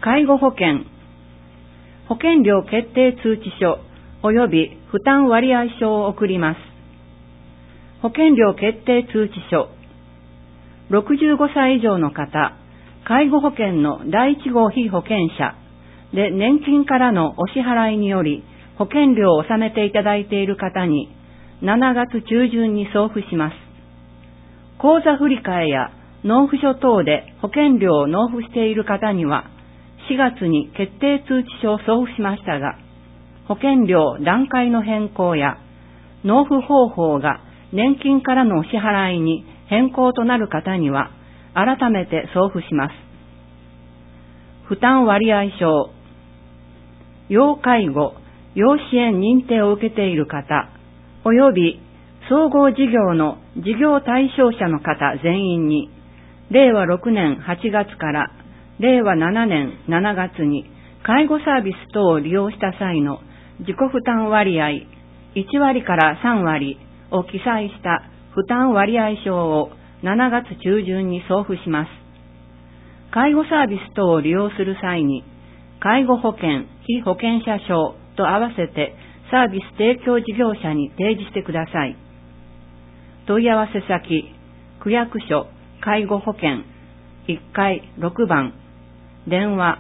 介護保険、保険料決定通知書及び負担割合書を送ります。保険料決定通知書、65歳以上の方、介護保険の第1号被保険者で年金からのお支払いにより保険料を納めていただいている方に7月中旬に送付します。口座振替や納付書等で保険料を納付している方には4月に決定通知書を送付しましたが、保険料段階の変更や納付方法が年金からのお支払いに変更となる方には改めて送付します。負担割合証、要介護、要支援認定を受けている方、及び総合事業の事業対象者の方全員に、令和6年8月から令和7年7月に介護サービス等を利用した際の自己負担割合1割から3割を記載した負担割合証を7月中旬に送付します。介護サービス等を利用する際に、介護保険、被保険者証と合わせてサービス提供事業者に提示してください。問い合わせ先、区役所、介護保険、1階6番、電話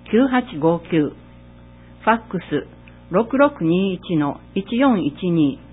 6622-9859、ファックス 6621-1412